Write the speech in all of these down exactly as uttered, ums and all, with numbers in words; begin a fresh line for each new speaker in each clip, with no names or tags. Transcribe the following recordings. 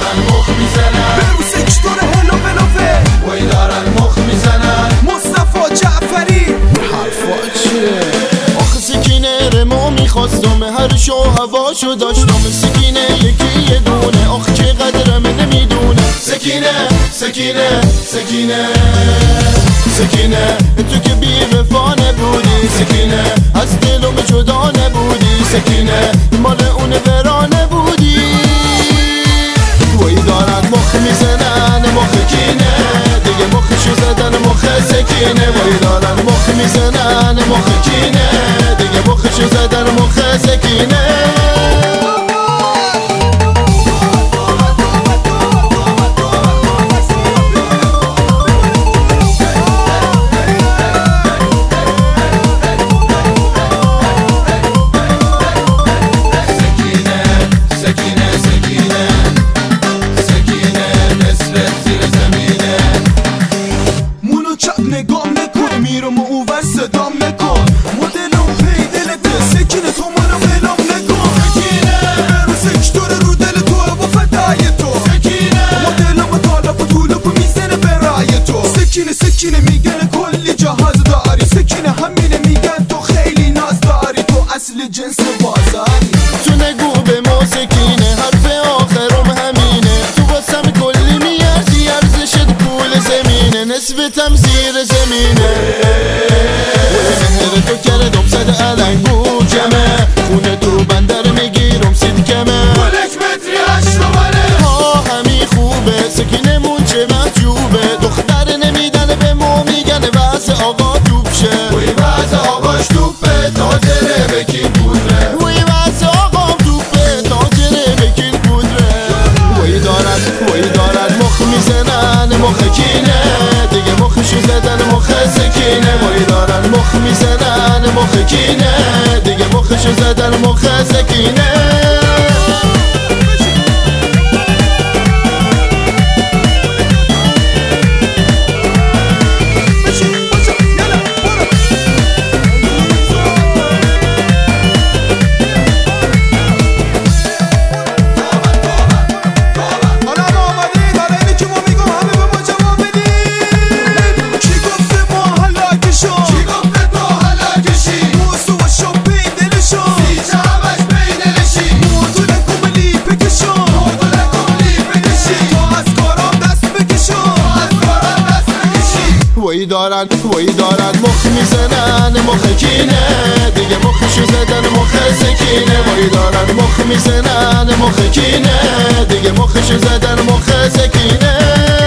دارن مخ میزنن،
به رو سکتور هلو بلوفه
وای دارن مخ میزنن.
مصطفی جعفری
حرفا چیه؟ آخه سکینه رمو میخواستم، هر شو هواشو داشتم. سکینه یکی یه دونه، آخه چقدرم نمیدونه.
سکینه سکینه سکینه
سکینه تو که بی وفا نبودی، سکینه از دلم جدا نبودی، سکینه مال اون ورانه بودی. وای دارن مخ میزنن مخ کینه، دیگه مخشو زدن مخ سکینه. وای دارن مخ میزنن مخ کینه، دیگه مخشو زدن مخ سکینه.
نگام نکن میرم و اوور صدام نکن، مدلم پی دلته سکینه تو منو بلام نکن.
سکینه
رو سکتور رو دل تو و فدای تو،
سکینه
مدلم طالب و طولب و میزنه برای تو. سکینه سکینه میگن کلی جهاز داری، سکینه همینه میگن تو خیلی ناز داری، تو اصل جنس بازاری.
تو نگو به ما سکینه، حرف آخرم همینه. تو واسم کلی میارزی، ارزشت پول زمینه، نصفتم زیر زمینه. مهر تو کردم صد علنگو جمه، خونه تو بندر میگیرم سید کمه.
یک متری هشت تومنه
ها همی خوبه، سکینه مون چه محجوبه. دختر نمیدن به ما میگن واسه آقا توپ شه.
وی واسه آقاش توپه، تاجره بکین پودره.
وی واسه آقا توپه، تاجره بکین پودره. وی دارن وی دارن مخ میزنن مخ کینه، دیگه مخشو زدن مخ سکینه. وی دارن مخ میزنن مخ کینه، دیگه مخشو زدن مخ سکینه. وی دارن وی دارن مخ میزنن مخ کینه، دیگه مخشو زدن مخ سکینه. وی دارن مخ میزنن مخ کینه، دیگه مخشو زدن مخ سکینه.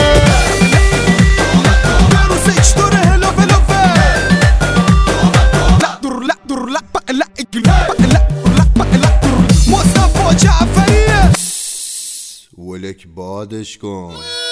رو سکتور هلو بلوفه لا دور لا دور لا بق لا اجل بق لا لا بق لا دور. مصطفی جعفری
ولک بادش کن.